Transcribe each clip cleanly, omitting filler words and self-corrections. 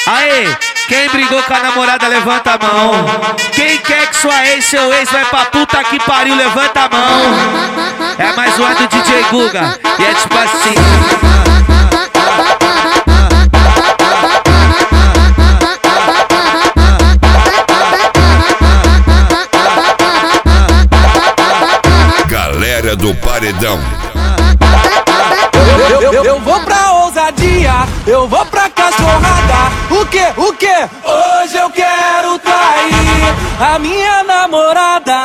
Aê, quem brigou com a namorada, levanta a mão. Quem quer que sua ex, seu ex, vai pra puta que pariu, levanta a mão. É mais uma do DJ Guga, e é tipo assim. Galera do Paredão. Eu vou pra ousadia, eu vou pra cachorrada. O quê? Hoje eu quero trair a minha namorada.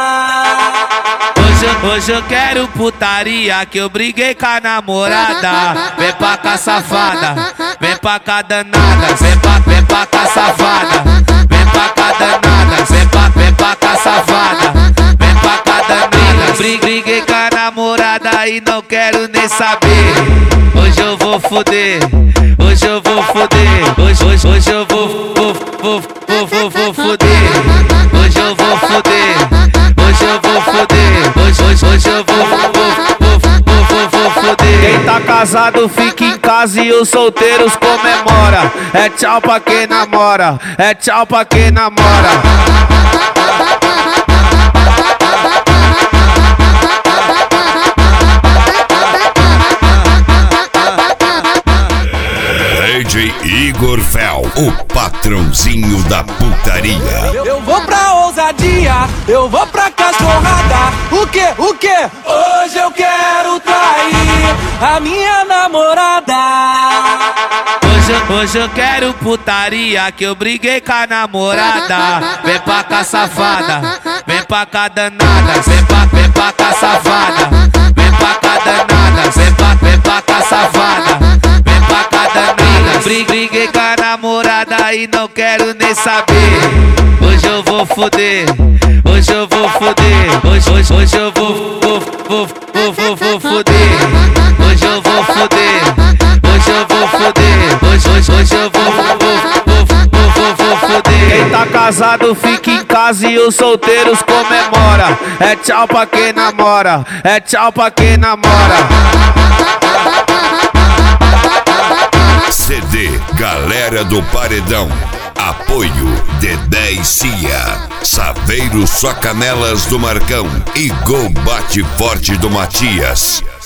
Hoje eu quero putaria, que eu briguei com a namorada. Vem pra cá, safada, vem pra cá, danada. Vem pra cá, safada, vem pra cá, danada. Vem pra cá, safada, vem pra cá, danada. Briguei com a namorada e não quero nem saber. Hoje eu vou foder, hoje eu vou foder. Hoje eu vou foder. Hoje eu vou foder, hoje eu vou foder. Hoje eu vou foder. Quem tá casado fica em casa e os solteiros comemora. É tchau pra quem namora, é tchau pra quem namora. DJ Igor Fel, o patrãozinho da putaria. Eu vou pra ousadia, eu vou pra cachorrada. O quê? Hoje eu quero trair a minha namorada. Hoje eu quero putaria, que eu briguei com a namorada. Vem pra cá, safada, vem pra cá, danada. Vem pra cá, safada, vem pra cá, danada. Vem pra cá, safada, vem pra cá, danada. Briguei com a namorada e não quero nem saber. Hoje eu vou foder, hoje eu vou foder. Hoje eu vou foder. Hoje eu vou foder, hoje eu vou foder. Hoje eu vou foder. Quem tá casado fica em casa e os solteiros comemora. É tchau pra quem namora, é tchau pra quem namora. CD Galera do Paredão. Apoio Dedé e Cia, Saveiro Só Canelas do Marcão e Gol Bate Forte do Matias.